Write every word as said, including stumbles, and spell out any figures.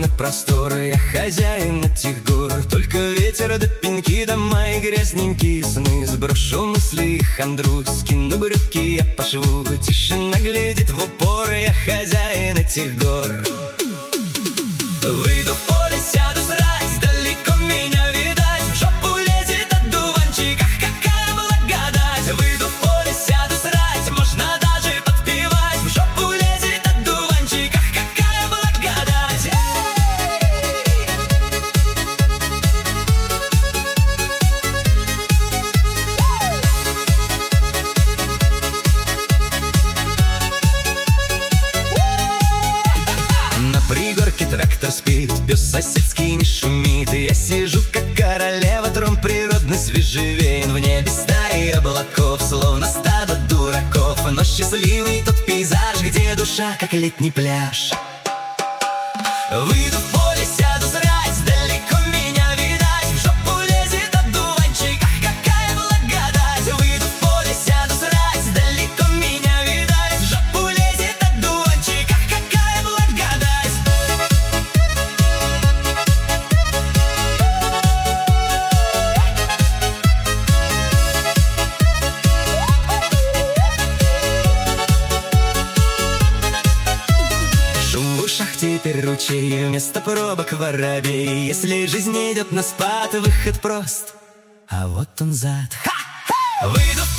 огромных простор. Я хозяин этих гор, только ветер да пеньки, дома и грязненькие сны. Сброшу мысли и хандру, скину брюки, я пошву. Тишина глядит в упор, я хозяин этих гор. Выйду в поле, сяду срать, далеко меня видать. В жопу лезет одуванчик, ах, какая благодать. Выйду в поле, сяду срать, можно даже подпевать. В жопу лезет одуванчик, ах, какая благодать. На пригорке трактор спит, пес соседский не шумит. И я сижу, как королева, трон природный свежевеен. В небе стаи облаков, словно стадо дураков. Но счастливый тот пейзаж, где душа, как летний пляж. Выйду в поле, сяду срать, далеко меня видать. В жопу лезет одуванчик, ах, какая благодать. Выйду в поле, сяду срать, далеко меня видать. В жопу лезет одуванчик, ах, какая благодать. Шум в ушах, теперь ручей, вместо пробок воробей. Если жизнь идет на спад, выход прост, а вот он зад. Ха! Выйду в